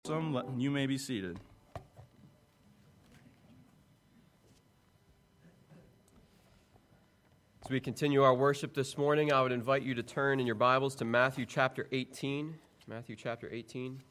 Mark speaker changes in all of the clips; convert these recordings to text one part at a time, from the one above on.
Speaker 1: You may be seated.
Speaker 2: As we continue our worship this morning, I would invite you to turn in your Bibles to Matthew chapter 18. Matthew chapter 18.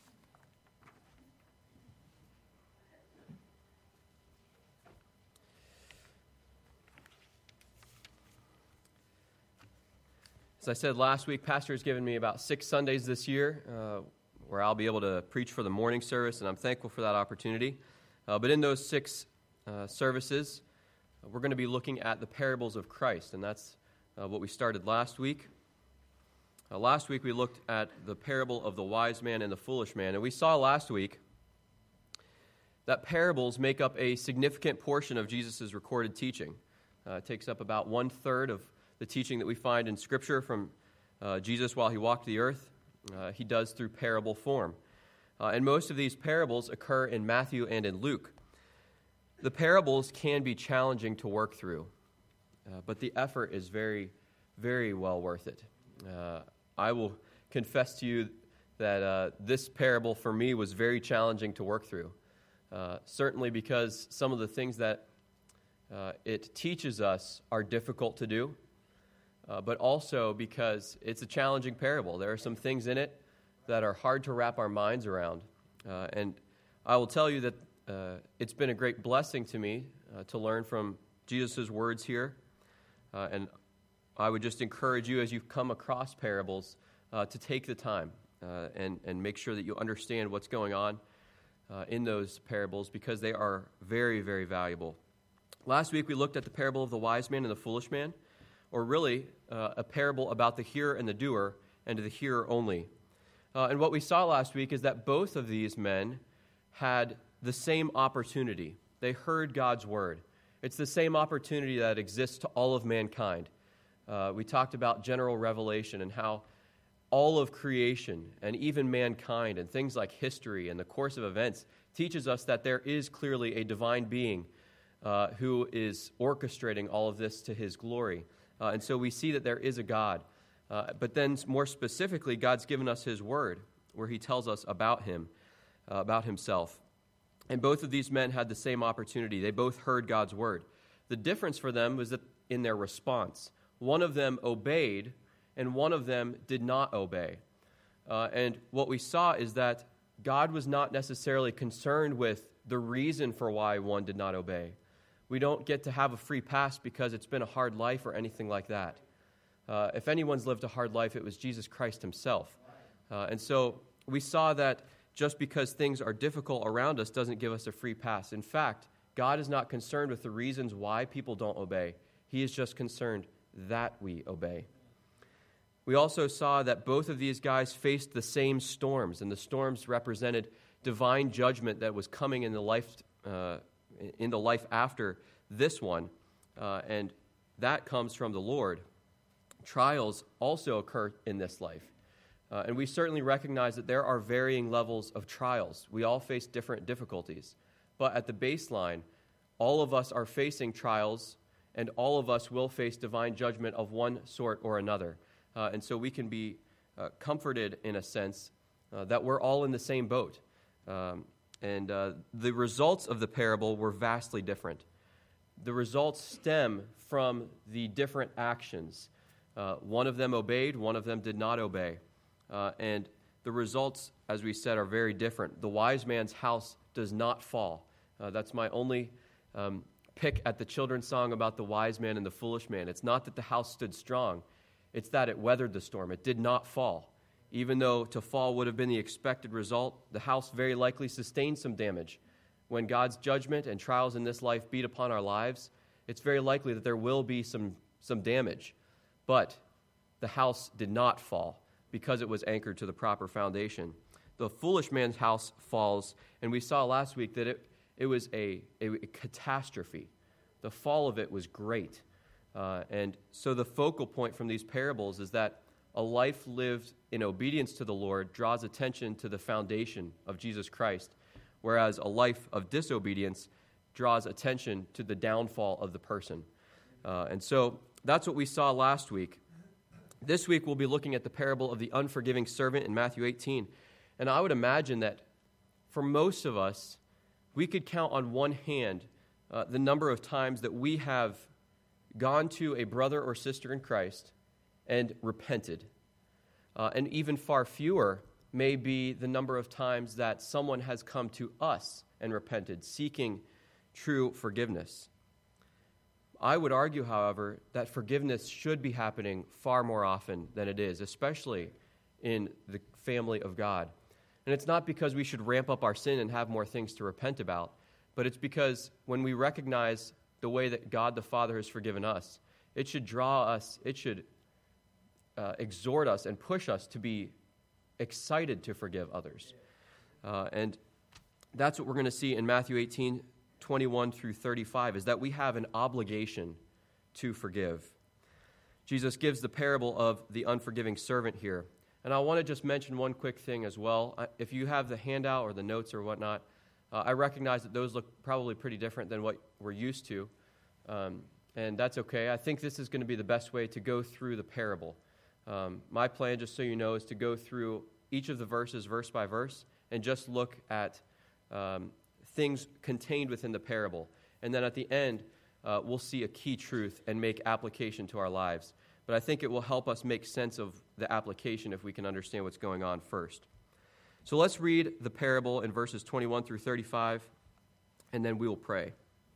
Speaker 2: As I said last week, Pastor has given me about 6 Sundays this year where I'll be able to preach for the morning service, and I'm thankful for that opportunity. But in those 6 services, we're going to be looking at the parables of Christ, and that's what we started last week. Last week we looked at the parable of the wise man and the foolish man, and we saw last week that parables make up a significant portion of Jesus' recorded teaching. It takes up about 1/3 of the teaching that we find in Scripture from Jesus while he walked the earth. He does through parable form. And most of these parables occur in Matthew and in Luke. The parables can be challenging to work through, but the effort is very, very well worth it. I will confess to you that this parable for me was very challenging to work through, certainly because some of the things that it teaches us are difficult to do, but also because it's a challenging parable. There are some things in it that are hard to wrap our minds around. And I will tell you that it's been a great blessing to me to learn from Jesus' words here. And I would just encourage you as you come across parables to take the time and make sure that you understand what's going on in those parables, because they are very, very valuable. Last week we looked at the parable of the wise man and the foolish man, or really a parable about the hearer and the doer, and to the hearer only. And what we saw last week is that both of these men had the same opportunity. They heard God's word. It's the same opportunity that exists to all of mankind. We talked about general revelation and how all of creation and even mankind and things like history and the course of events teaches us that there is clearly a divine being who is orchestrating all of this to his glory. And so we see that there is a God. But then more specifically, God's given us his word where he tells us about him, about himself. And both of these men had the same opportunity. They both heard God's word. The difference for them was that in their response. One of them obeyed and one of them did not obey. And what we saw is that God was not necessarily concerned with the reason for why one did not obey. We don't get to have a free pass because it's been a hard life or anything like that. If anyone's lived a hard life, it was Jesus Christ himself. And so we saw that just because things are difficult around us doesn't give us a free pass. In fact, God is not concerned with the reasons why people don't obey. He is just concerned that we obey. We also saw that both of these guys faced the same storms, and the storms represented divine judgment that was coming in the life after this one, and that comes from the Lord. Trials also occur in this life, and we certainly recognize that there are varying levels of trials. We all face different difficulties, but at the baseline, all of us are facing trials, and all of us will face divine judgment of one sort or another, and so we can be comforted in a sense that we're all in the same boat. And the results of the parable were vastly different. The results stem from the different actions. One of them obeyed, one of them did not obey. And the results, as we said, are very different. The wise man's house does not fall. That's my only pick at the children's song about the wise man and the foolish man. It's not that the house stood strong. It's that it weathered the storm. It did not fall. Even though to fall would have been the expected result, the house very likely sustained some damage. When God's judgment and trials in this life beat upon our lives, it's very likely that there will be some damage. But the house did not fall because it was anchored to the proper foundation. The foolish man's house falls, and we saw last week that it was a catastrophe. The fall of it was great. And so the focal point from these parables is that a life lived in obedience to the Lord draws attention to the foundation of Jesus Christ, whereas a life of disobedience draws attention to the downfall of the person. And so that's what we saw last week. This week we'll be looking at the parable of the unforgiving servant in Matthew 18. And I would imagine that for most of us, we could count on one hand the number of times that we have gone to a brother or sister in Christ and repented. And even far fewer may be the number of times that someone has come to us and repented, seeking true forgiveness. I would argue, however, that forgiveness should be happening far more often than it is, especially in the family of God. And it's not because we should ramp up our sin and have more things to repent about, but it's because when we recognize the way that God the Father has forgiven us, it should draw us, it should exhort us and push us to be excited to forgive others. And that's what we're going to see in Matthew 18, 21 through 35, is that we have an obligation to forgive. Jesus gives the parable of the unforgiving servant here. And I want to just mention one quick thing as well. If you have the handout or the notes or whatnot, I recognize that those look probably pretty different than what we're used to. And that's okay. I think this is going to be the best way to go through the parable. My plan, just so you know, is to go through each of the verses verse by verse and just look at things contained within the parable. And then at the end, we'll see a key truth and make application to our lives. But I think it will help us make sense of the application if we can understand what's going on first. So let's read the parable in verses 21 through 35, and then we will pray.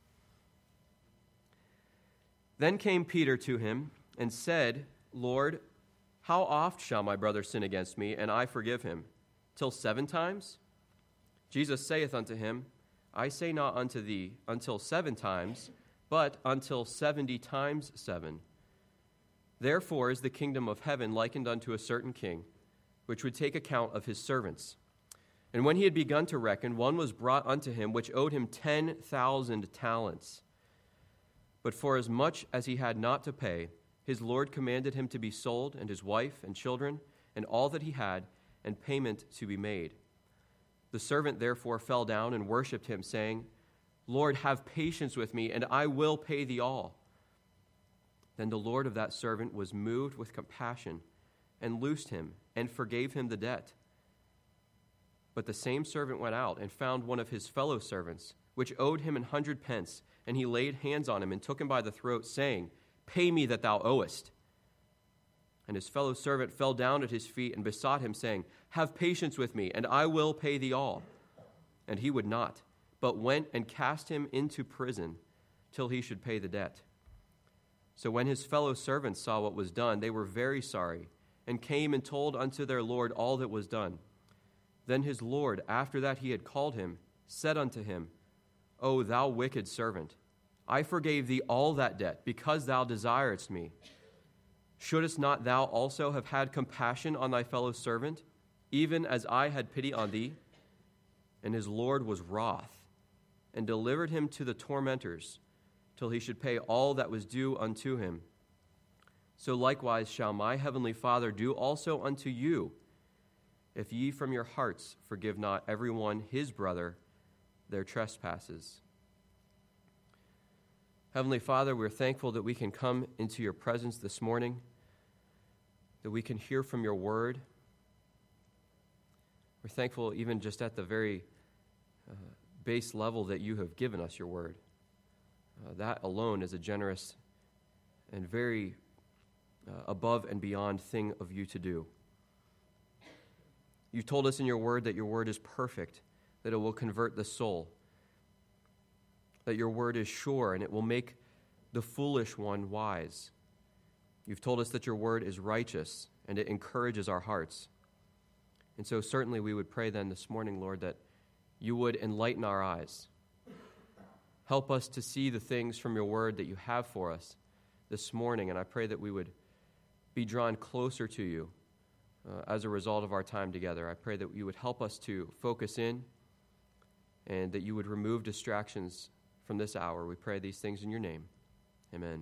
Speaker 2: Then came Peter to him and said, Lord, how oft shall my brother sin against me, and I forgive him? Till 7 times? Jesus saith unto him, I say not unto thee, until 7 times, but until 70 times 7. Therefore is the kingdom of heaven likened unto a certain king, which would take account of his servants. And when he had begun to reckon, one was brought unto him, which owed him 10,000 talents. But for as much as he had not to pay, his Lord commanded him to be sold, and his wife and children, and all that he had, and payment to be made. The servant therefore fell down and worshipped him, saying, Lord, have patience with me, and I will pay thee all. Then the Lord of that servant was moved with compassion, and loosed him, and forgave him the debt. But the same servant went out, and found one of his fellow servants, which owed him 100 pence, and he laid hands on him, and took him by the throat, saying, Pay me that thou owest. And his fellow servant fell down at his feet, and besought him, saying, Have patience with me, and I will pay thee all. And he would not, but went and cast him into prison, till he should pay the debt. So when his fellow servants saw what was done, they were very sorry, and came and told unto their Lord all that was done. Then his Lord, after that he had called him, said unto him, O thou wicked servant, I forgave thee all that debt, because thou desiredst me. Shouldest not thou also have had compassion on thy fellow servant, even as I had pity on thee? And his Lord was wroth, and delivered him to the tormentors, till he should pay all that was due unto him. So likewise shall my heavenly Father do also unto you, if ye from your hearts forgive not every one his brother their trespasses. Heavenly Father, we're thankful that we can come into your presence this morning, that we can hear from your word. We're thankful even just at the very base level that you have given us your word. That alone is a generous and very above and beyond thing of you to do. You told us in your word that your word is perfect, that it will convert the soul, that your word is sure and it will make the foolish one wise. You've told us that your word is righteous and it encourages our hearts. And so certainly we would pray then this morning, Lord, that you would enlighten our eyes. Help us to see the things from your word that you have for us this morning, and I pray that we would be drawn closer to you as a result of our time together. I pray that you would help us to focus in and that you would remove distractions from this hour. We pray these things in your name. Amen.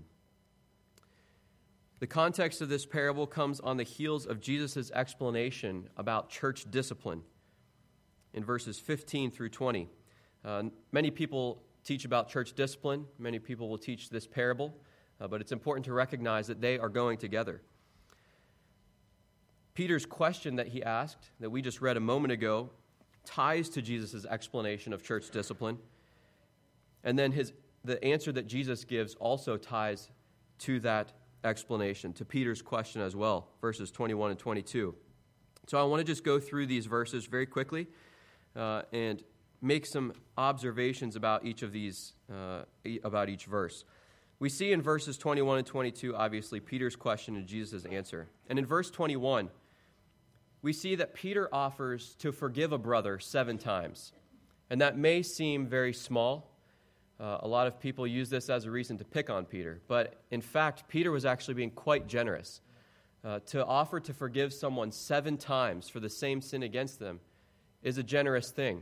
Speaker 2: The context of this parable comes on the heels of Jesus' explanation about church discipline in verses 15 through 20. Many people teach about church discipline. Many people will teach this parable, but it's important to recognize that they are going together. Peter's question that he asked, that we just read a moment ago, ties to Jesus' explanation of church discipline. And then the answer that Jesus gives also ties to that explanation, to Peter's question as well, verses 21 and 22. So I want to just go through these verses very quickly and make some observations about each of these, about each verse. We see in verses 21 and 22, obviously, Peter's question and Jesus' answer. And in verse 21, we see that Peter offers to forgive a brother 7 times. And that may seem very small. A lot of people use this as a reason to pick on Peter. But in fact, Peter was actually being quite generous. To offer to forgive someone 7 times for the same sin against them is a generous thing.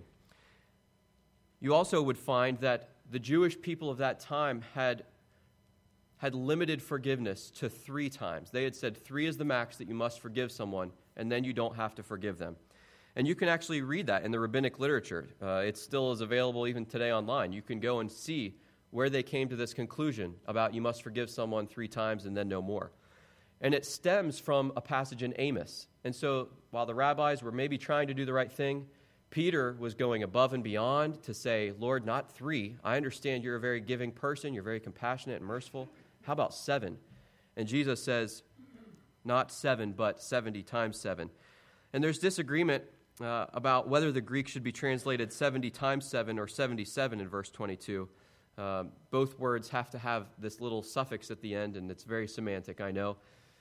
Speaker 2: You also would find that the Jewish people of that time had limited forgiveness to 3 times. They had said 3 is the max that you must forgive someone, and then you don't have to forgive them. And you can actually read that in the rabbinic literature. It still is available even today online. You can go and see where they came to this conclusion about you must forgive someone 3 times and then no more. And it stems from a passage in Amos. And so while the rabbis were maybe trying to do the right thing, Peter was going above and beyond to say, Lord, not 3. I understand you're a very giving person. You're very compassionate and merciful. How about 7? And Jesus says, not 7, but 70 times 7. And there's disagreement about whether the Greek should be translated 70 times 7 or 77 in verse 22. Both words have to have this little suffix at the end, and it's very semantic, I know.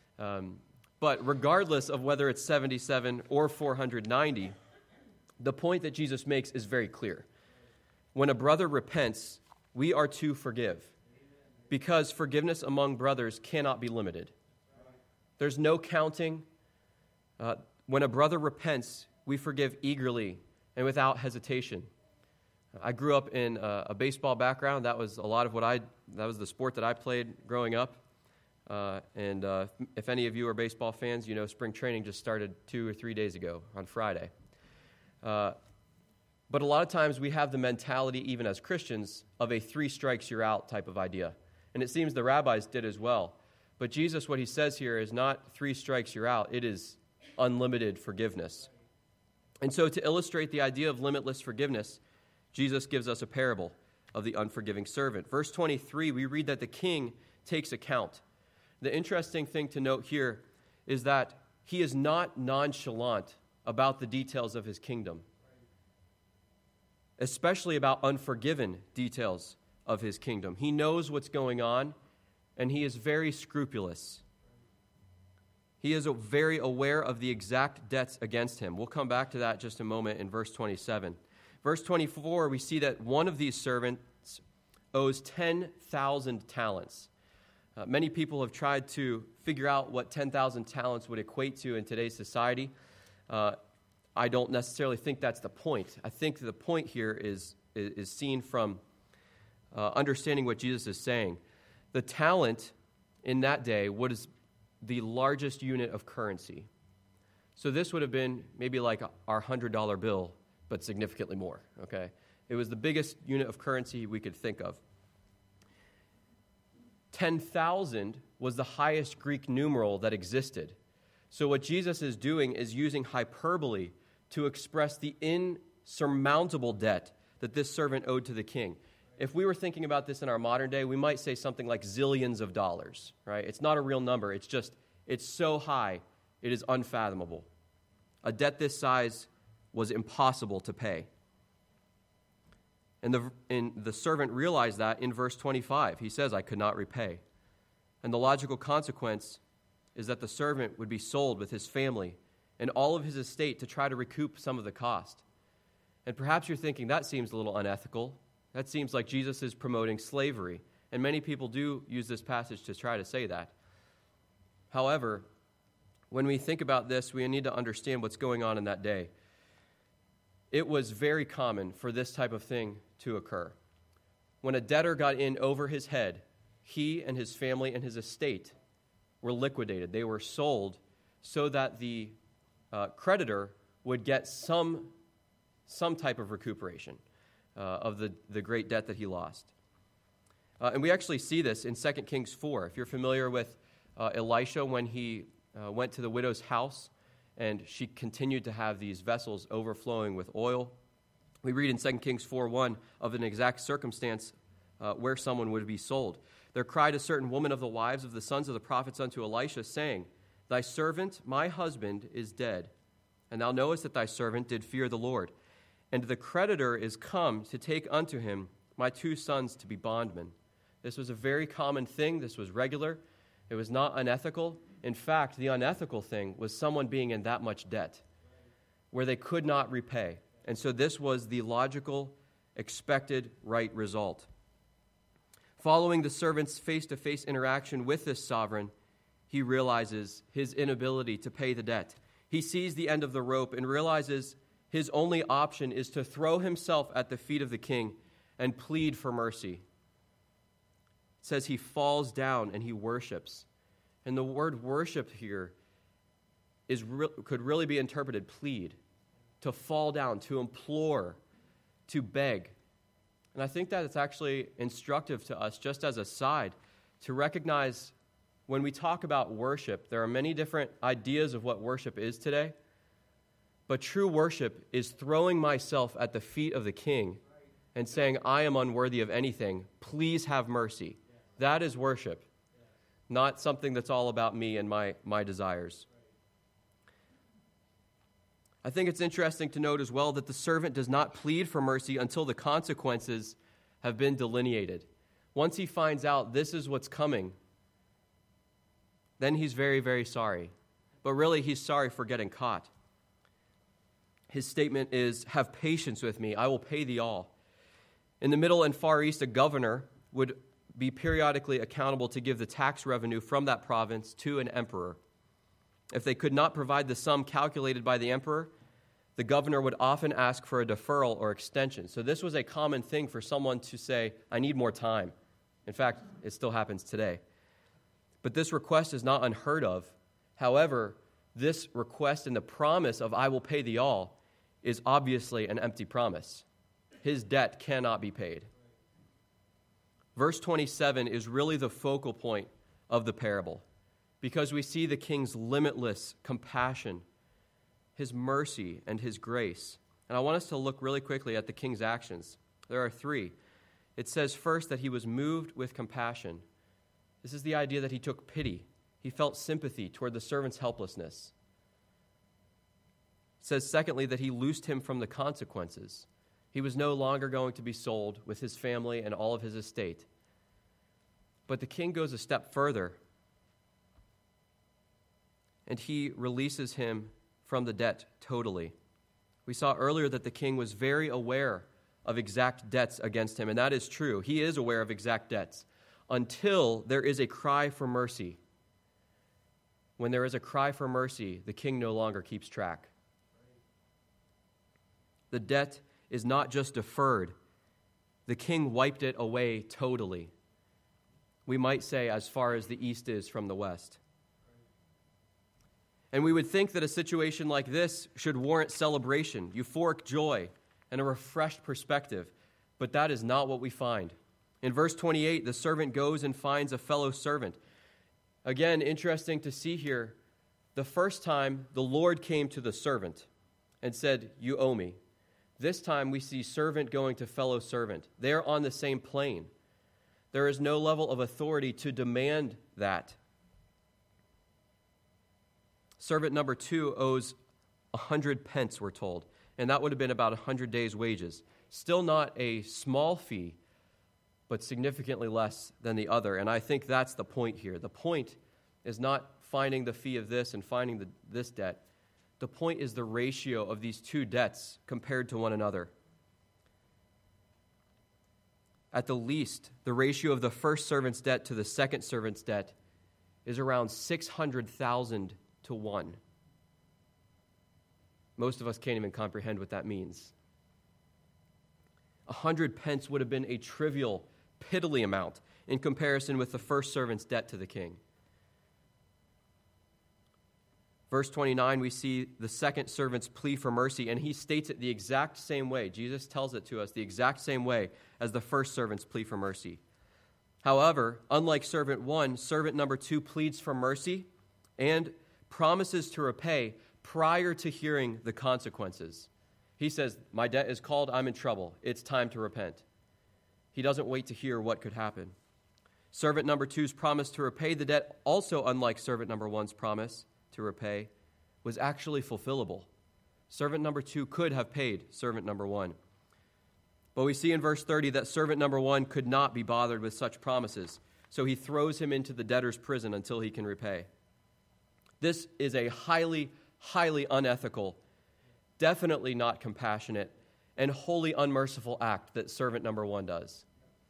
Speaker 2: But regardless of whether it's 77 or 490, the point that Jesus makes is very clear. When a brother repents, we are to forgive, because forgiveness among brothers cannot be limited. There's no counting. When a brother repents, we forgive eagerly and without hesitation. I grew up in a baseball background. That was a lot of that was the sport that I played growing up. And if any of you are baseball fans, you know spring training just started 2 or 3 days ago on Friday. But a lot of times we have the mentality, even as Christians, of a 3 strikes you're out type of idea. And it seems the rabbis did as well. But Jesus, what he says here is not 3 strikes you're out. It is unlimited forgiveness. And so to illustrate the idea of limitless forgiveness, Jesus gives us a parable of the unforgiving servant. Verse 23, we read that the king takes account. The interesting thing to note here is that he is not nonchalant about the details of his kingdom, especially about unforgiven details of his kingdom. He knows what's going on, and he is very scrupulous. He is very aware of the exact debts against him. We'll come back to that just a moment in verse 27. Verse 24, we see that one of these servants owes 10,000 talents. Many people have tried to figure out what 10,000 talents would equate to in today's society. I don't necessarily think that's the point. I think the point here is seen from understanding what Jesus is saying. The talent in that day was the largest unit of currency. So this would have been maybe like our $100 bill, but significantly more, okay? It was the biggest unit of currency we could think of. 10,000 was the highest Greek numeral that existed. So what Jesus is doing is using hyperbole to express the insurmountable debt that this servant owed to the king. If we were thinking about this in our modern day, we might say something like zillions of dollars, right? It's not a real number. It's so high, it is unfathomable. A debt this size was impossible to pay. And the servant realized that in verse 25. He says, I could not repay. And the logical consequence is that the servant would be sold with his family and all of his estate to try to recoup some of the cost. And perhaps you're thinking, that seems a little unethical. That seems like Jesus is promoting slavery. And many people do use this passage to try to say that. However, when we think about this, we need to understand what's going on in that day. It was very common for this type of thing to occur. When a debtor got in over his head, he and his family and his estate were liquidated. They were sold so that the creditor would get some type of recuperation of the great debt that he lost. And we actually see this in 2 Kings 4. If you're familiar with Elisha when he went to the widow's house and she continued to have these vessels overflowing with oil. We read in 2 Kings 4:1 of an exact circumstance where someone would be sold. There cried a certain woman of the wives of the sons of the prophets unto Elisha, saying, Thy servant, my husband, is dead, and thou knowest that thy servant did fear the Lord. And the creditor is come to take unto him my 2 sons to be bondmen. This was a very common thing. This was regular. It was not unethical. In fact, the unethical thing was someone being in that much debt where they could not repay. And so this was the logical, expected, right result. Following the servant's face-to-face interaction with this sovereign, he realizes his inability to pay the debt. He sees the end of the rope and realizes his only option is to throw himself at the feet of the king and plead for mercy. It says he falls down and he worships. And the word worship here could really be interpreted plead, to fall down, to implore, to beg. And I think that it's actually instructive to us, just as a side, to recognize when we talk about worship, there are many different ideas of what worship is today. But true worship is throwing myself at the feet of the king and saying, I am unworthy of anything. Please have mercy. That is worship, not something that's all about me and my desires. I think it's interesting to note as well that the servant does not plead for mercy until the consequences have been delineated. Once he finds out this is what's coming, then he's very, very sorry. But really, he's sorry for getting caught. His statement is, have patience with me, I will pay thee all. In the Middle and Far East, a governor would be periodically accountable to give the tax revenue from that province to an emperor. If they could not provide the sum calculated by the emperor, the governor would often ask for a deferral or extension. So this was a common thing for someone to say, I need more time. In fact, it still happens today. But this request is not unheard of. However, this request and the promise of I will pay thee all is obviously an empty promise. His debt cannot be paid. Verse 27 is really the focal point of the parable, because we see the king's limitless compassion, his mercy, and his grace. And I want us to look really quickly at the king's actions. There are 3. It says first that he was moved with compassion. This is the idea that he took pity. He felt sympathy toward the servant's helplessness. It says secondly that he loosed him from the consequences. He was no longer going to be sold with his family and all of his estate. But the king goes a step further, and he releases him from the debt totally. We saw earlier that the king was very aware of exact debts against him, and that is true. He is aware of exact debts until there is a cry for mercy. When there is a cry for mercy, the king no longer keeps track. The debt is not just deferred. The king wiped it away totally. We might say as far as the east is from the west. And we would think that a situation like this should warrant celebration, euphoric joy, and a refreshed perspective. But that is not what we find. In verse 28, the servant goes and finds a fellow servant. Again, interesting to see here, the first time the Lord came to the servant and said, you owe me. This time we see servant going to fellow servant. They are on the same plane. There is no level of authority to demand that. Servant number 2 owes 100 pence, we're told, and that would have been about 100 days' wages. Still not a small fee, but significantly less than the other. And I think that's the point here. The point is not finding the fee of this and finding this debt. The point is the ratio of these 2 debts compared to one another. At the least, the ratio of the first servant's debt to the second servant's debt is around 600,000 to 1. Most of us can't even comprehend what that means. 100 pence would have been a trivial, piddly amount in comparison with the first servant's debt to the king. Verse 29, we see the second servant's plea for mercy, and he states it the exact same way. Jesus tells it to us the exact same way as the first servant's plea for mercy. However, unlike servant 1, servant number 2 pleads for mercy and promises to repay, prior to hearing the consequences. He says, my debt is called, I'm in trouble. It's time to repent. He doesn't wait to hear what could happen. Servant number 2's promise to repay the debt, also unlike servant number 1's promise to repay, was actually fulfillable. Servant number 2 could have paid servant number 1. But we see in verse 30 that servant number 1 could not be bothered with such promises, so he throws him into the debtor's prison until he can repay. This is a highly, highly unethical, definitely not compassionate, and wholly unmerciful act that servant number 1 does.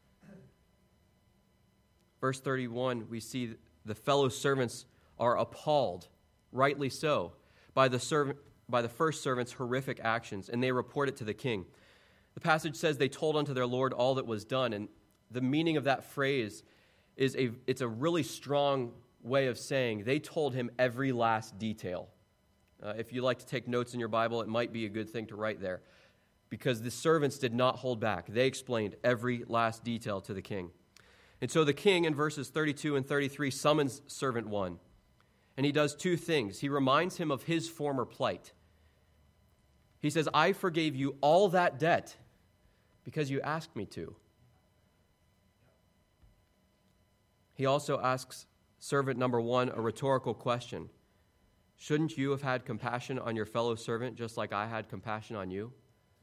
Speaker 2: Verse 31, we see the fellow servants are appalled, rightly so, by the first servant's horrific actions, and they report it to the king. The passage says they told unto their Lord all that was done, and the meaning of that phrase is it's a really strong way of saying they told him every last detail. If you like to take notes in your Bible, it might be a good thing to write there, because the servants did not hold back. They explained every last detail to the king. And so the king, in verses 32 and 33, summons servant 1. And he does 2 things. He reminds him of his former plight. He says, I forgave you all that debt because you asked me to. He also asks servant number 1 a rhetorical question. Shouldn't you have had compassion on your fellow servant just like I had compassion on you?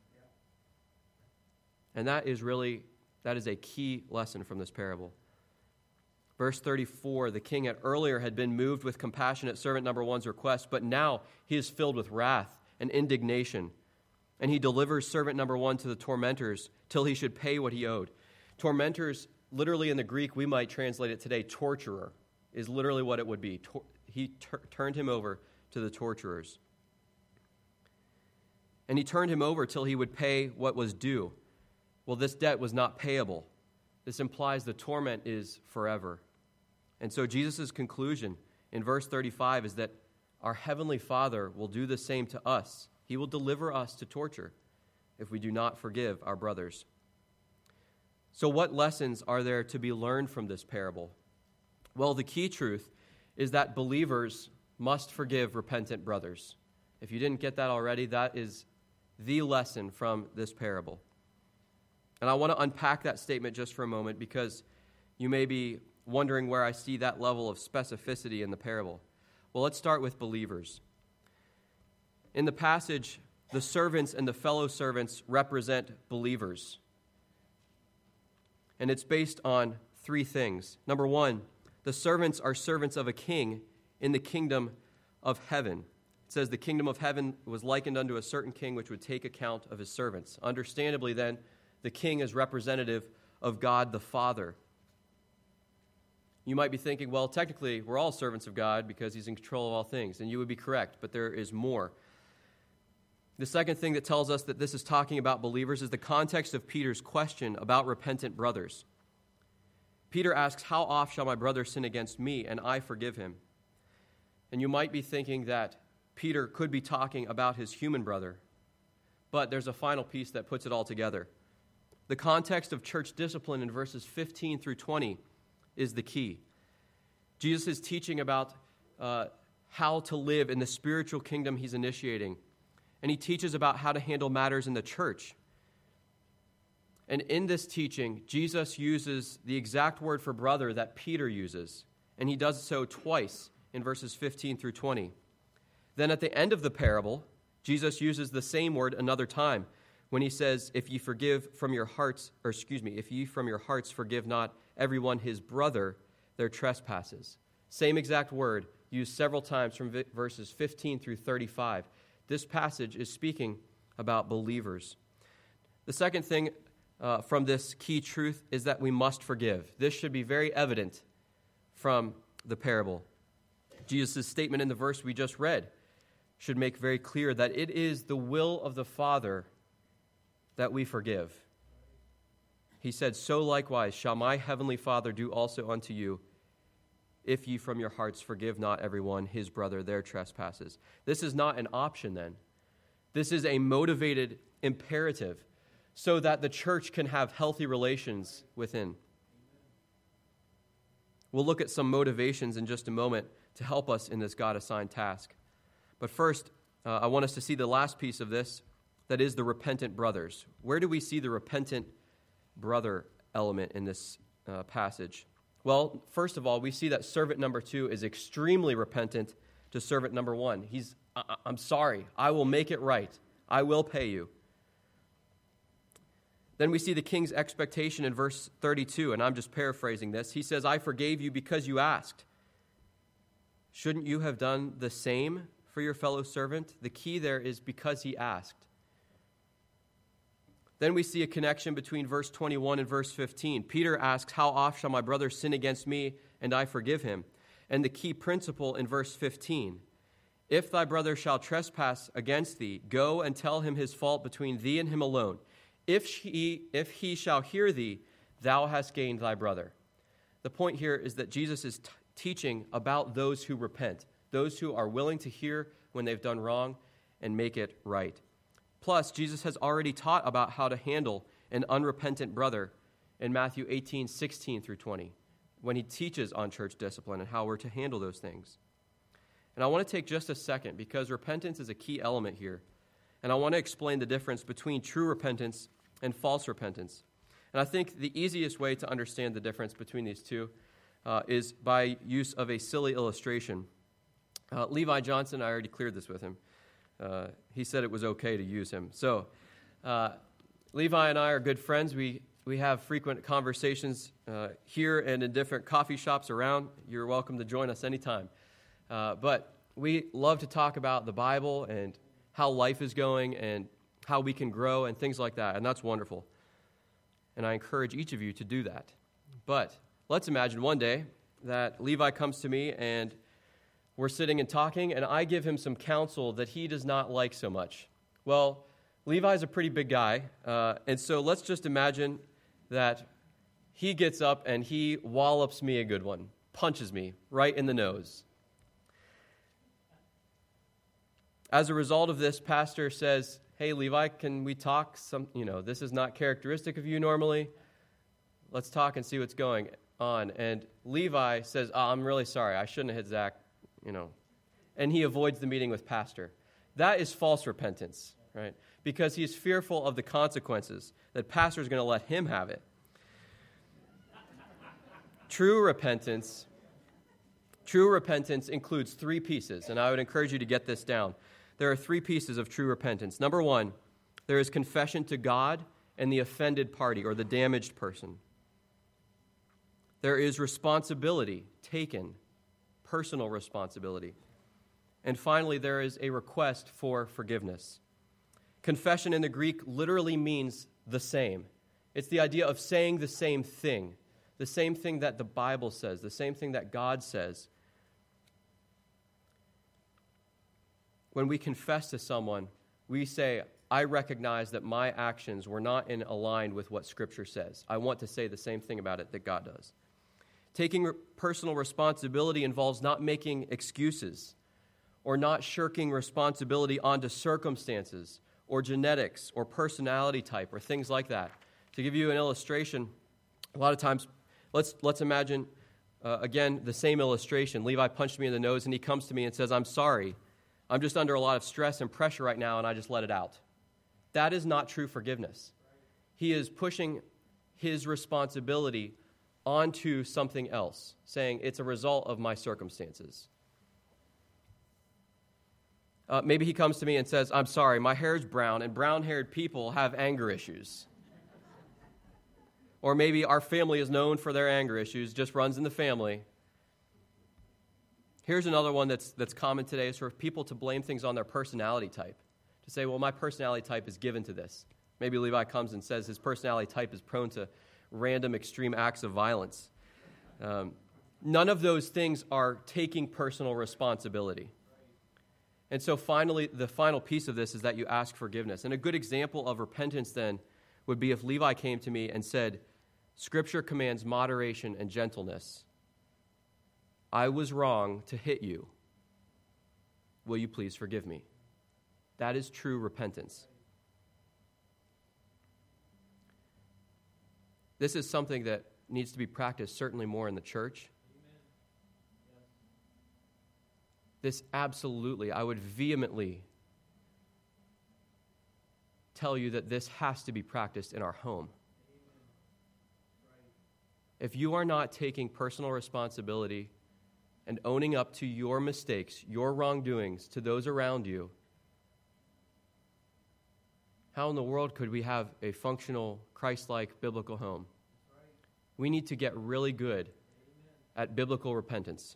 Speaker 2: And that is a key lesson from this parable. Verse 34, the king earlier had been moved with compassion at servant number 1's request, but now he is filled with wrath and indignation. And he delivers servant number 1 to the tormentors till he should pay what he owed. Tormentors, literally in the Greek, we might translate it today, torturer, is literally what it would be. He turned him over to the torturers. And he turned him over till he would pay what was due. Well, this debt was not payable. This implies the torment is forever. And so Jesus' conclusion in verse 35 is that our Heavenly Father will do the same to us. He will deliver us to torture if we do not forgive our brothers. So what lessons are there to be learned from this parable? Well, the key truth is that believers must forgive repentant brothers. If you didn't get that already, that is the lesson from this parable. And I want to unpack that statement just for a moment because you may be wondering where I see that level of specificity in the parable. Well, let's start with believers. In the passage, the servants and the fellow servants represent believers. And it's based on 3 things. Number 1, the servants are servants of a king in the kingdom of heaven. It says the kingdom of heaven was likened unto a certain king which would take account of his servants. Understandably, then, the king is representative of God the Father. You might be thinking, well, technically, we're all servants of God because he's in control of all things. And you would be correct, but there is more. The second thing that tells us that this is talking about believers is the context of Peter's question about repentant brothers. Peter asks, how oft shall my brother sin against me and I forgive him? And you might be thinking that Peter could be talking about his human brother. But there's a final piece that puts it all together. The context of church discipline in verses 15 through 20 is the key. Jesus is teaching about how to live in the spiritual kingdom he's initiating. And he teaches about how to handle matters in the church. And in this teaching, Jesus uses the exact word for brother that Peter uses. And he does so twice in verses 15 through 20. Then at the end of the parable, Jesus uses the same word another time when he says, if ye from your hearts forgive not everyone his brother their trespasses. Same exact word used several times from verses 15 through 35. This passage is speaking about believers. The second thing from this key truth is that we must forgive. This should be very evident from the parable. Jesus' statement in the verse we just read should make very clear that it is the will of the Father that we forgive. He said, so likewise shall my heavenly Father do also unto you, if ye from your hearts forgive not everyone his brother their trespasses. This is not an option then. This is a motivated imperative so that the church can have healthy relations within. We'll look at some motivations in just a moment to help us in this God-assigned task. But first, I want us to see the last piece of this, that is the repentant brothers. Where do we see the repentant brother element in this passage? Well, first of all, we see that servant number 2 is extremely repentant to servant number 1. I'm sorry. I will make it right. I will pay you. Then we see the king's expectation in verse 32, and I'm just paraphrasing this. He says, I forgave you because you asked. Shouldn't you have done the same for your fellow servant? The key there is because he asked. Then we see a connection between verse 21 and verse 15. Peter asks, how oft shall my brother sin against me, and I forgive him? And the key principle in verse 15, if thy brother shall trespass against thee, go and tell him his fault between thee and him alone. If he shall hear thee, thou hast gained thy brother. The point here is that Jesus is teaching about those who repent, those who are willing to hear when they've done wrong and make it right. Plus, Jesus has already taught about how to handle an unrepentant brother in Matthew 18, 16 through 20, when he teaches on church discipline and how we're to handle those things. And I want to take just a second, because repentance is a key element here. And I want to explain the difference between true repentance and false repentance. And I think the easiest way to understand the difference between these two is by use of a silly illustration. Levi Johnson, I already cleared this with him. He said it was okay to use him. So Levi and I are good friends. We have frequent conversations here and in different coffee shops around. You're welcome to join us anytime. But we love to talk about the Bible and how life is going and how we can grow and things like that, and that's wonderful. And I encourage each of you to do that. But let's imagine one day that Levi comes to me and we're sitting and talking, and I give him some counsel that he does not like so much. Well, Levi's a pretty big guy, and so let's just imagine that he gets up and he wallops me a good one, punches me right in the nose. As a result of this, pastor says, hey, Levi, can we talk? This is not characteristic of you normally. Let's talk and see what's going on. And Levi says, I'm really sorry. I shouldn't have hit Zach, And he avoids the meeting with pastor. That is false repentance, right? Because he's fearful of the consequences, that pastor is going to let him have it. True repentance includes 3 pieces, and I would encourage you to get this down. There are 3 pieces of true repentance. Number 1, there is confession to God and the offended party or the damaged person. There is responsibility taken, personal responsibility. And finally, there is a request for forgiveness. Confession in the Greek literally means the same. It's the idea of saying the same thing that the Bible says, the same thing that God says. When we confess to someone, we say, I recognize that my actions were not aligned with what Scripture says. I want to say the same thing about it that God does. Taking personal responsibility involves not making excuses or not shirking responsibility onto circumstances or genetics or personality type or things like that. To give you an illustration, a lot of times, let's imagine, again, the same illustration. Levi punched me in the nose, and he comes to me and says, I'm sorry. I'm just under a lot of stress and pressure right now, and I just let it out. That is not true forgiveness. He is pushing his responsibility onto something else, saying it's a result of my circumstances. Maybe he comes to me and says, I'm sorry, my hair's brown, and brown-haired people have anger issues. Or maybe our family is known for their anger issues, just runs in the family. Here's another one that's common today, is for people to blame things on their personality type. To say, well, my personality type is given to this. Maybe Levi comes and says his personality type is prone to random extreme acts of violence. None of those things are taking personal responsibility. And so finally, the final piece of this is that you ask forgiveness. And a good example of repentance then would be if Levi came to me and said, Scripture commands moderation and gentleness. I was wrong to hit you. Will you please forgive me? That is true repentance. This is something that needs to be practiced certainly more in the church. This absolutely, I would vehemently tell you that this has to be practiced in our home. If you are not taking personal responsibility and owning up to your mistakes, your wrongdoings to those around you, how in the world could we have a functional, Christ-like biblical home? We need to get really good at biblical repentance.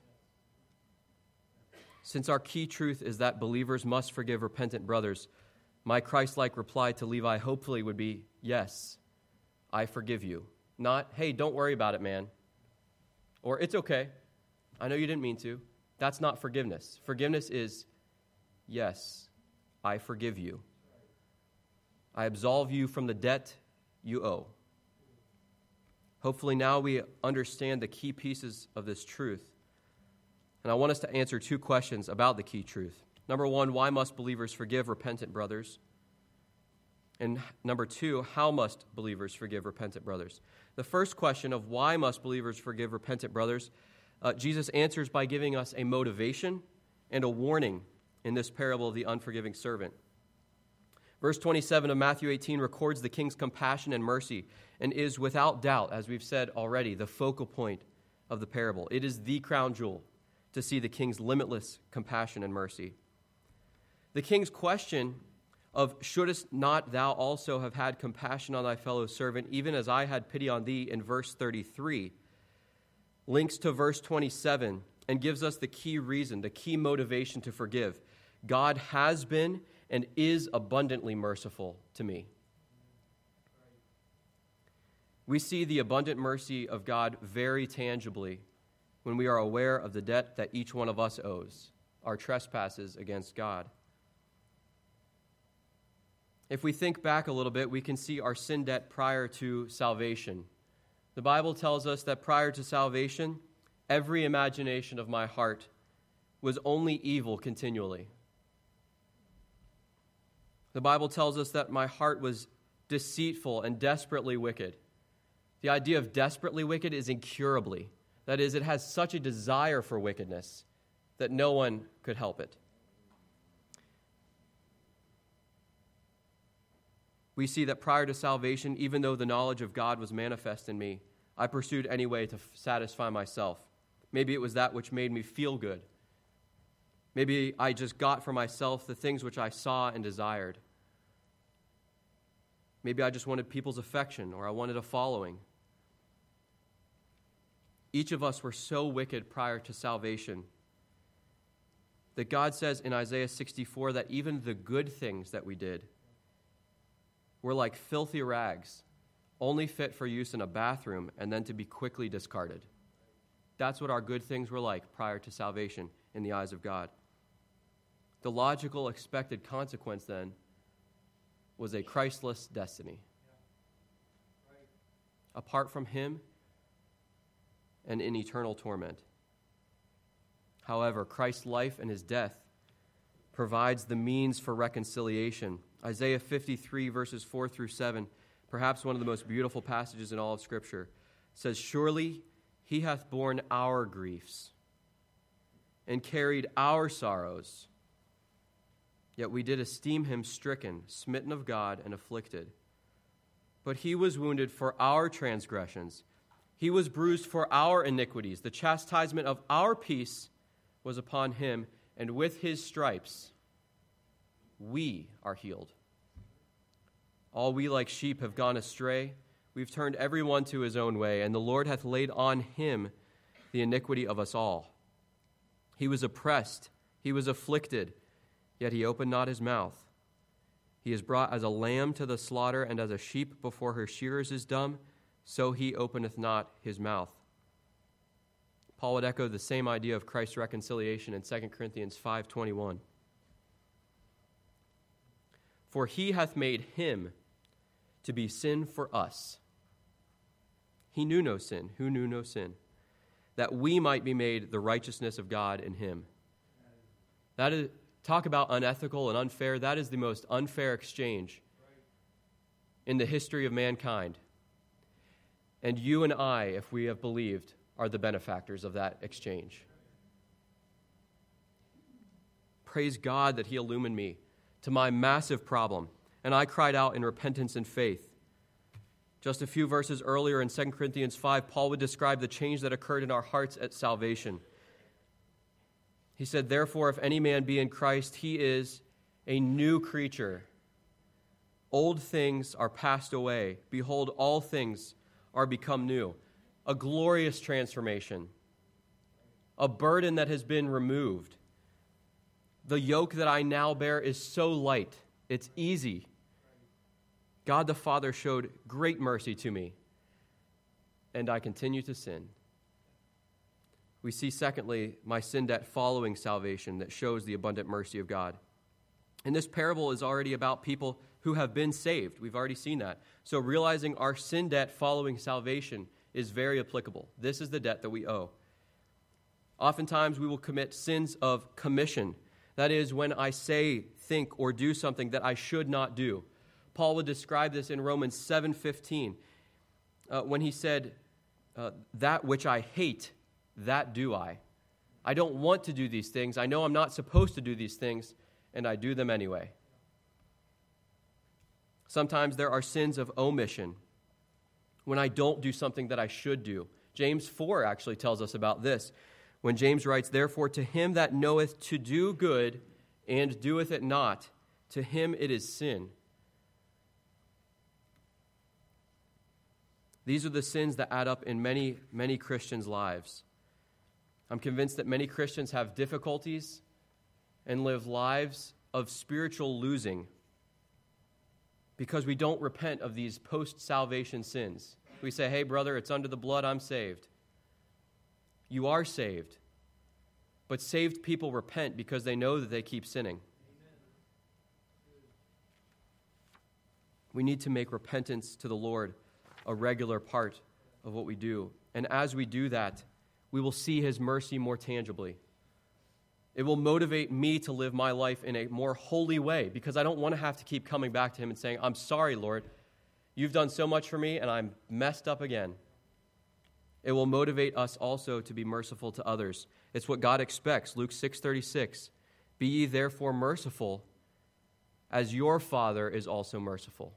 Speaker 2: Since our key truth is that believers must forgive repentant brothers, my Christ-like reply to Levi hopefully would be, yes, I forgive you. Not, hey, don't worry about it, man. Or, it's okay. I know you didn't mean to. That's not forgiveness. Forgiveness is, yes, I forgive you. I absolve you from the debt you owe. Hopefully now we understand the key pieces of this truth. And I want us to answer two questions about the key truth. Number one, why must believers forgive repentant brothers? And number two, how must believers forgive repentant brothers? The first question of why must believers forgive repentant brothers, Jesus answers by giving us a motivation and a warning in this parable of the unforgiving servant. Verse 27 of Matthew 18 records the king's compassion and mercy and is without doubt, as we've said already, the focal point of the parable. It is the crown jewel to see the king's limitless compassion and mercy. The king's question of, shouldest not thou also have had compassion on thy fellow servant, even as I had pity on thee, in verse 33, links to verse 27 and gives us the key reason, the key motivation to forgive. God has been and is abundantly merciful to me. We see the abundant mercy of God very tangibly when we are aware of the debt that each one of us owes, our trespasses against God. If we think back a little bit, we can see our sin debt prior to salvation. The Bible tells us that prior to salvation, every imagination of my heart was only evil continually. The Bible tells us that my heart was deceitful and desperately wicked. The idea of desperately wicked is incurably. That is, it has such a desire for wickedness that no one could help it. We see that prior to salvation, even though the knowledge of God was manifest in me, I pursued any way to satisfy myself. Maybe it was that which made me feel good. Maybe I just got for myself the things which I saw and desired. Maybe I just wanted people's affection, or I wanted a following. Each of us were so wicked prior to salvation that God says in Isaiah 64 that even the good things that we did were like filthy rags, only fit for use in a bathroom and then to be quickly discarded. That's what our good things were like prior to salvation in the eyes of God. The logical expected consequence then was a Christless destiny. Apart from Him and in eternal torment. However, Christ's life and His death provides the means for reconciliation. Isaiah 53, verses 4 through 7, perhaps one of the most beautiful passages in all of Scripture, says, "Surely He hath borne our griefs and carried our sorrows. Yet we did esteem Him stricken, smitten of God, and afflicted. But He was wounded for our transgressions. He was bruised for our iniquities. The chastisement of our peace was upon Him, and with His stripes we are healed. All we like sheep have gone astray. We've turned every one to his own way, and the Lord hath laid on Him the iniquity of us all. He was oppressed, He was afflicted, yet He opened not His mouth. He is brought as a lamb to the slaughter, and as a sheep before her shearers is dumb, so He openeth not His mouth." Paul would echo the same idea of Christ's reconciliation in 2 Corinthians 5:21. "For He hath made Him to be sin for us. He knew no sin, who knew no sin, that we might be made the righteousness of God in Him." That is, talk about unethical and unfair. That is the most unfair exchange in the history of mankind. And you and I, if we have believed, are the benefactors of that exchange. Praise God that He illumined me to my massive problem and I cried out in repentance and faith. Just a few verses earlier in 2 Corinthians 5, Paul would describe the change that occurred in our hearts at salvation. He said, "Therefore, if any man be in Christ, he is a new creature. Old things are passed away. Behold, all things are become new." A glorious transformation. A burden that has been removed. The yoke that I now bear is so light. It's easy. God the Father showed great mercy to me, and I continue to sin. We see, secondly, my sin debt following salvation that shows the abundant mercy of God. And this parable is already about people who have been saved. We've already seen that. So realizing our sin debt following salvation is very applicable. This is the debt that we owe. Oftentimes we will commit sins of commission. That is, when I say, think, or do something that I should not do. Paul would describe this in Romans 7:15 when he said, "That which I hate, that do I." I don't want to do these things. I know I'm not supposed to do these things, and I do them anyway. Sometimes there are sins of omission when I don't do something that I should do. James 4 actually tells us about this. When James writes, "Therefore to him that knoweth to do good and doeth it not, to him it is sin." These are the sins that add up in many, many Christians' lives. I'm convinced that many Christians have difficulties and live lives of spiritual losing because we don't repent of these post-salvation sins. We say, "Hey, brother, it's under the blood, I'm saved." You are saved. But saved people repent because they know that they keep sinning. We need to make repentance to the Lord a regular part of what we do. And as we do that, we will see his mercy more tangibly. It will motivate me to live my life in a more holy way because I don't want to have to keep coming back to him and saying, "I'm sorry, Lord. You've done so much for me and I'm messed up again." It will motivate us also to be merciful to others. It's what God expects. Luke 6:36, "Be ye therefore merciful, as your Father is also merciful."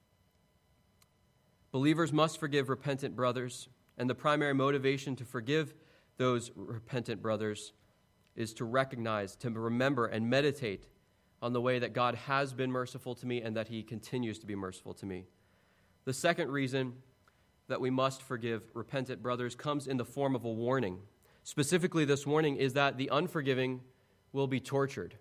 Speaker 2: Believers must forgive repentant brothers, and the primary motivation to forgive those repentant brothers is to recognize, to remember, and meditate on the way that God has been merciful to me and that he continues to be merciful to me. The second reason that we must forgive repentant brothers comes in the form of a warning. Specifically, this warning is that the unforgiving will be tortured.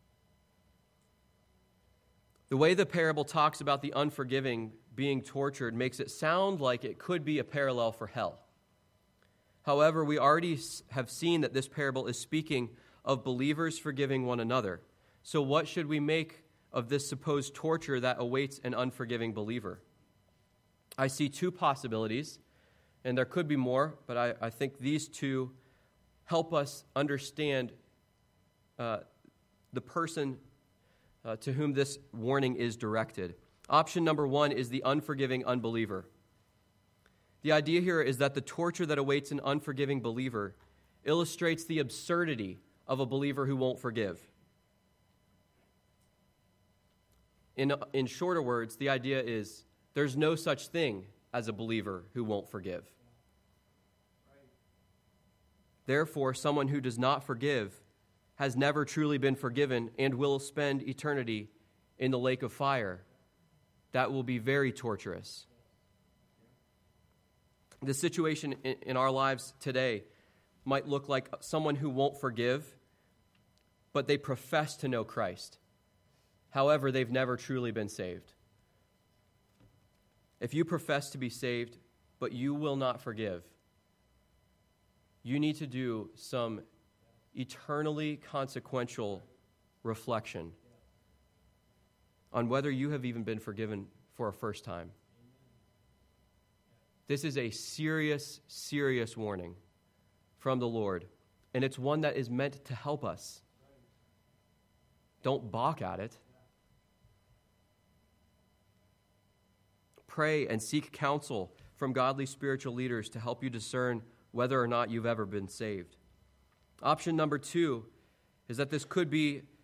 Speaker 2: The way the parable talks about the unforgiving being tortured makes it sound like it could be a parallel for hell. However, we already have seen that this parable is speaking of believers forgiving one another. So what should we make of this supposed torture that awaits an unforgiving believer? I see two possibilities, and there could be more, but I think these two help us understand the person to whom this warning is directed. Option number one is the unforgiving unbeliever. The idea here is that the torture that awaits an unforgiving believer illustrates the absurdity of a believer who won't forgive. In shorter words, the idea is there's no such thing as a believer who won't forgive. Therefore, someone who does not forgive has never truly been forgiven and will spend eternity in the lake of fire. That will be very torturous. The situation in our lives today might look like someone who won't forgive, but they profess to know Christ. However, they've never truly been saved. If you profess to be saved, but you will not forgive, you need to do some eternally consequential reflection on whether you have even been forgiven for a first time. This is a serious, serious warning from the Lord, and it's one that is meant to help us. Don't balk at it. Pray and seek counsel from godly spiritual leaders to help you discern whether or not you've ever been saved. Option number two is that this could be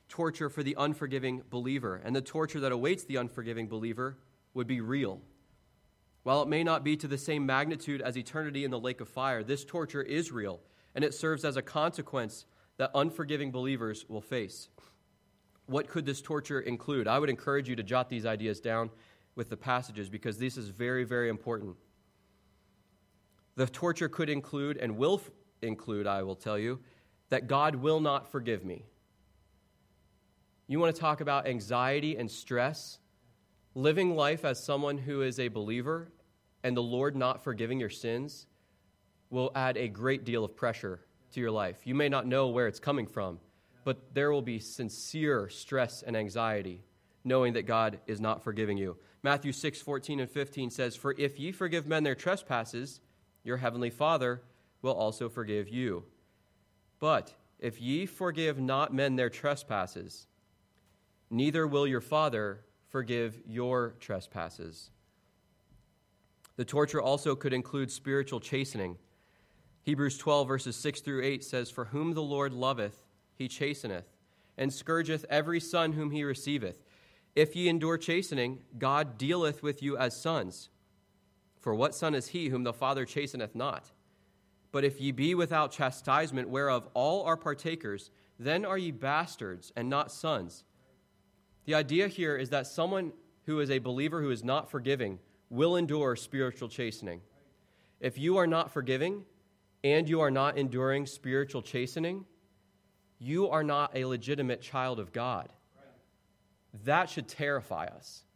Speaker 2: torture for the unforgiving believer, and the torture that awaits the unforgiving believer would be real. While it may not be to the same magnitude as eternity in the lake of fire, this torture is real, and it serves as a consequence that unforgiving believers will face. What could this torture include? I would encourage you to jot these ideas down with the passages because this is very, very important. The torture could include and will include, I will tell you, that God will not forgive me. You want to talk about anxiety and stress? Living life as someone who is a believer and the Lord not forgiving your sins will add a great deal of pressure to your life. You may not know where it's coming from, but there will be sincere stress and anxiety knowing that God is not forgiving you. Matthew 6:14 and 15 says, "For if ye forgive men their trespasses, your heavenly Father will also forgive you. But if ye forgive not men their trespasses, neither will your Father forgive your trespasses." The torture also could include spiritual chastening. Hebrews 12, verses 6 through 8 says, "For whom the Lord loveth, he chasteneth, and scourgeth every son whom he receiveth. If ye endure chastening, God dealeth with you as sons. For what son is he whom the Father chasteneth not? But if ye be without chastisement, whereof all are partakers, then are ye bastards and not sons." The idea here is that someone who is a believer who is not forgiving will endure spiritual chastening. If you are not forgiving and you are not enduring spiritual chastening, you are not a legitimate child of God. That should terrify us.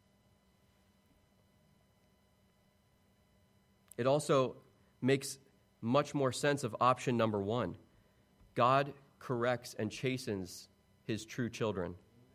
Speaker 2: It also makes much more sense of option number one. God corrects and chastens his true children.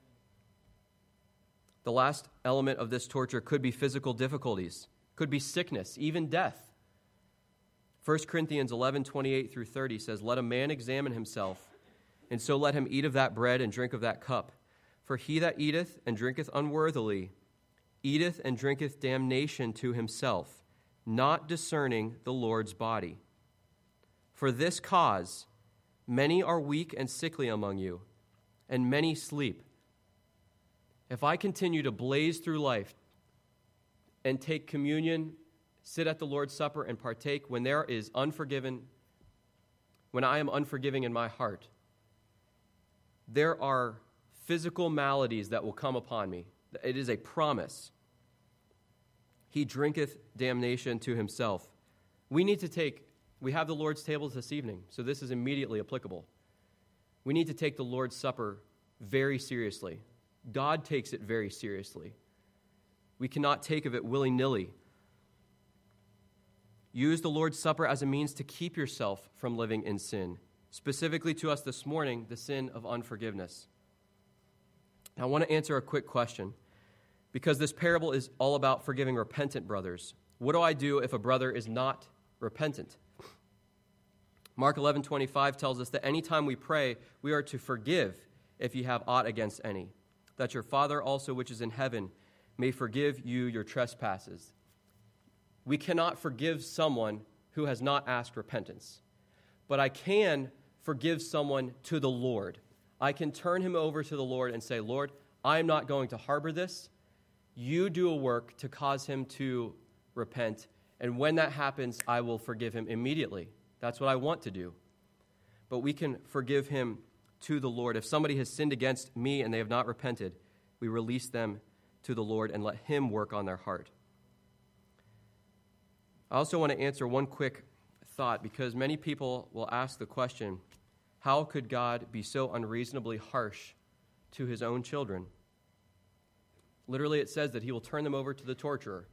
Speaker 2: The last element of this torture could be physical difficulties, could be sickness, even death. 1 Corinthians 11:28 through 30 says, "Let a man examine himself, and so let him eat of that bread and drink of that cup. For he that eateth and drinketh unworthily eateth and drinketh damnation to himself, not discerning the Lord's body. For this cause many are weak and sickly among you, and many sleep." If I continue to blaze through life and take communion, sit at the Lord's Supper and partake when I am unforgiving in my heart, there are physical maladies that will come upon me. It is a promise. He drinketh damnation to himself. We have the Lord's table this evening, so this is immediately applicable. We need to take the Lord's Supper very seriously. God takes it very seriously. We cannot take of it willy-nilly. Use the Lord's Supper as a means to keep yourself from living in sin. Specifically to us this morning, the sin of unforgiveness. Now, I want to answer a quick question, because this parable is all about forgiving repentant brothers. What do I do if a brother is not repentant? Mark 11:25 tells us that anytime we pray, we are to forgive if ye have aught against any, that your Father also which is in heaven may forgive you your trespasses. We cannot forgive someone who has not asked repentance, but I can forgive someone to the Lord. I can turn him over to the Lord and say, "Lord, I am not going to harbor this. You do a work to cause him to repent, and when that happens, I will forgive him immediately." That's what I want to do. But we can forgive him to the Lord. If somebody has sinned against me and they have not repented, we release them to the Lord and let him work on their heart. I also want to answer one quick thought, because many people will ask the question, how could God be so unreasonably harsh to his own children? Literally, it says that he will turn them over to the torturer.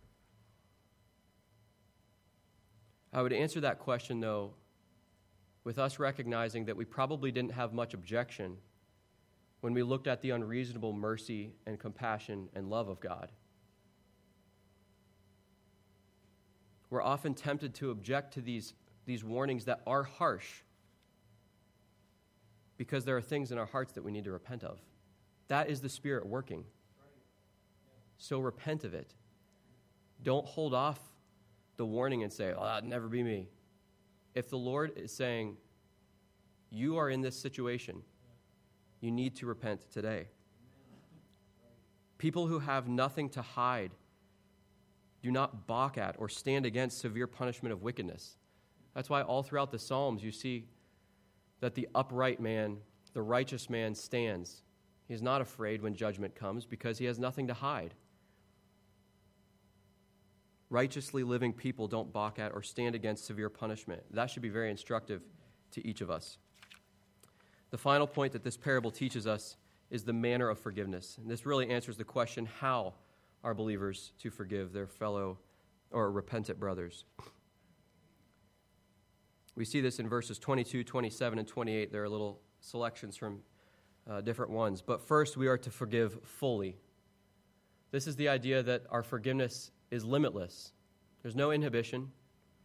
Speaker 2: I would answer that question, though, with us recognizing that we probably didn't have much objection when we looked at the unreasonable mercy and compassion and love of God. We're often tempted to object to these warnings that are harsh because there are things in our hearts that we need to repent of. That is the Spirit working. So repent of it. Don't hold off the warning and say, "Oh, that'd never be me." If the Lord is saying, "You are in this situation, You need to repent today. People who have nothing to hide do not balk at or stand against severe punishment of wickedness. That's why all throughout the Psalms you see that the upright man, the righteous man stands. He's not afraid when judgment comes because he has nothing to hide. Righteously living people don't balk at or stand against severe punishment. That should be very instructive to each of us. The final point that this parable teaches us is the manner of forgiveness. And this really answers the question, how are believers to forgive their fellow or repentant brothers? We see this in verses 22, 27, and 28. There are little selections from different ones. But first, we are to forgive fully. This is the idea that our forgiveness is limitless. There's no inhibition.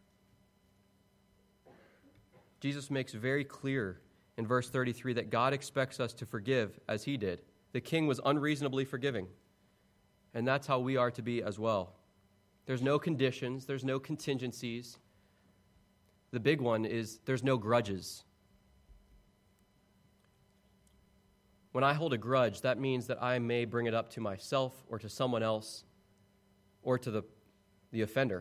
Speaker 2: Jesus makes very clear in verse 33 that God expects us to forgive as he did. The king was unreasonably forgiving, and that's how we are to be as well. There's no conditions, there's no contingencies. The big one is there's no grudges. When I hold a grudge, that means that I may bring it up to myself or to someone else or to the offender.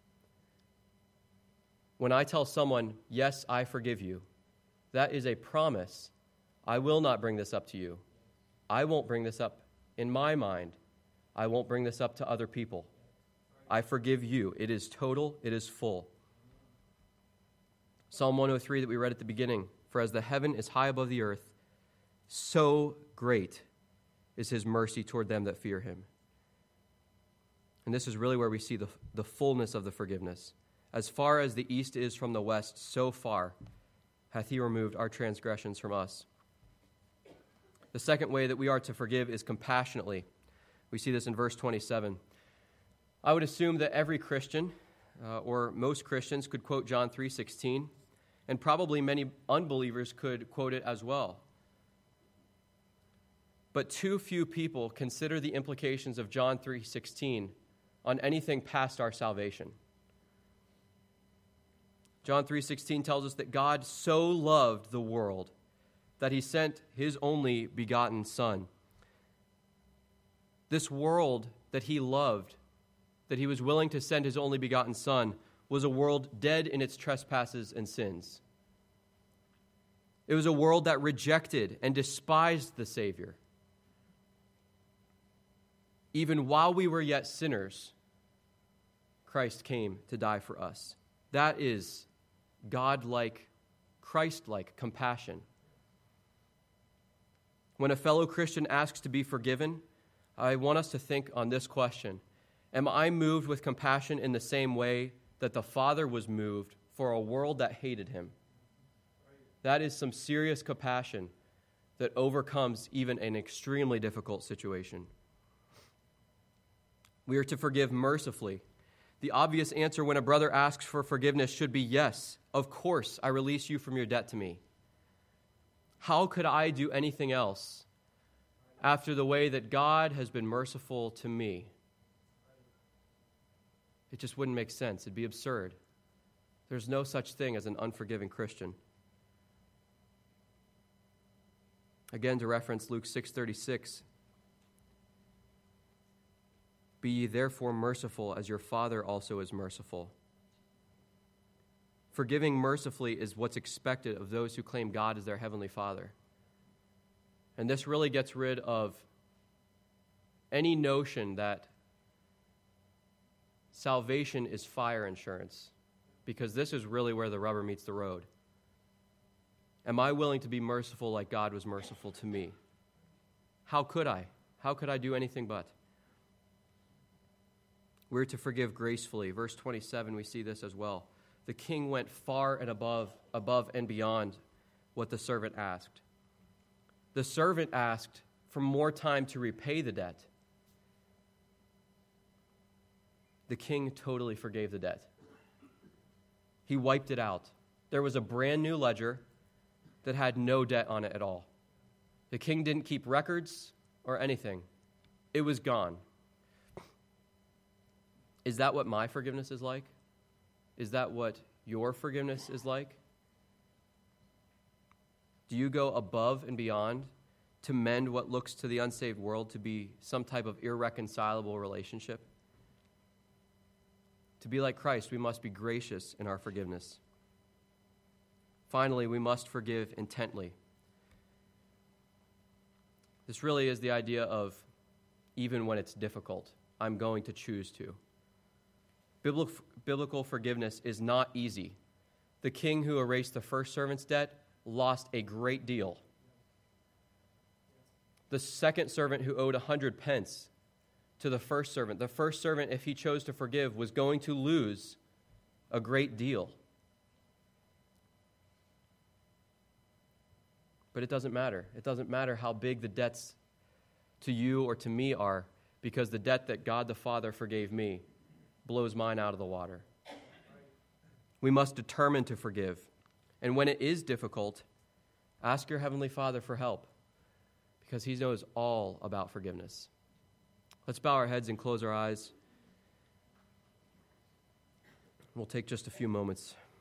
Speaker 2: When I tell someone, yes, I forgive you, that is a promise. I will not bring this up to you. I won't bring this up in my mind. I won't bring this up to other people. I forgive you. It is total. It is full. Psalm 103 that we read at the beginning, for as the heaven is high above the earth, so great is his mercy toward them that fear him. And this is really where we see the fullness of the forgiveness. As far as the east is from the west, so far hath he removed our transgressions from us. The second way that we are to forgive is compassionately. We see this in verse 27. I would assume that every Christian, or most Christians, could quote John 3:16, and probably many unbelievers could quote it as well. But too few people consider the implications of John 3:16 on anything past our salvation. John 3:16 tells us that God so loved the world that he sent his only begotten Son. This world that he loved, that he was willing to send his only begotten Son, was a world dead in its trespasses and sins. It was a world that rejected and despised the Savior. Even while we were yet sinners, Christ came to die for us. That is God-like, Christ-like compassion. When a fellow Christian asks to be forgiven, I want us to think on this question. Am I moved with compassion in the same way that the Father was moved for a world that hated him? That is some serious compassion that overcomes even an extremely difficult situation. We are to forgive mercifully. The obvious answer when a brother asks for forgiveness should be yes. Of course, I release you from your debt to me. How could I do anything else after the way that God has been merciful to me? It just wouldn't make sense. It'd be absurd. There's no such thing as an unforgiving Christian. Again, to reference Luke 6:36, be ye therefore merciful as your Father also is merciful. Forgiving mercifully is what's expected of those who claim God as their heavenly Father. And this really gets rid of any notion that salvation is fire insurance, because this is really where the rubber meets the road. Am I willing to be merciful like God was merciful to me? How could I? How could I do anything but? We're to forgive gracefully. Verse 27, we see this as well. The king went far and above and beyond what the servant asked. The servant asked for more time to repay the debt. The king totally forgave the debt. He wiped it out. There was a brand new ledger that had no debt on it at all. The king didn't keep records or anything. It was gone. Is that what my forgiveness is like? Is that what your forgiveness is like? Do you go above and beyond to mend what looks to the unsaved world to be some type of irreconcilable relationship? To be like Christ, we must be gracious in our forgiveness. Finally, we must forgive intently. This really is the idea of even when it's difficult, I'm going to choose to. Biblical forgiveness is not easy. The king who erased the first servant's debt lost a great deal. The second servant who owed 100 pence to the first servant, if he chose to forgive, was going to lose a great deal. But it doesn't matter. It doesn't matter how big the debts to you or to me are, because the debt that God the Father forgave me blows mine out of the water. We must determine to forgive. And when it is difficult, ask your Heavenly Father for help, because He knows all about forgiveness. Let's bow our heads and close our eyes. We'll take just a few moments.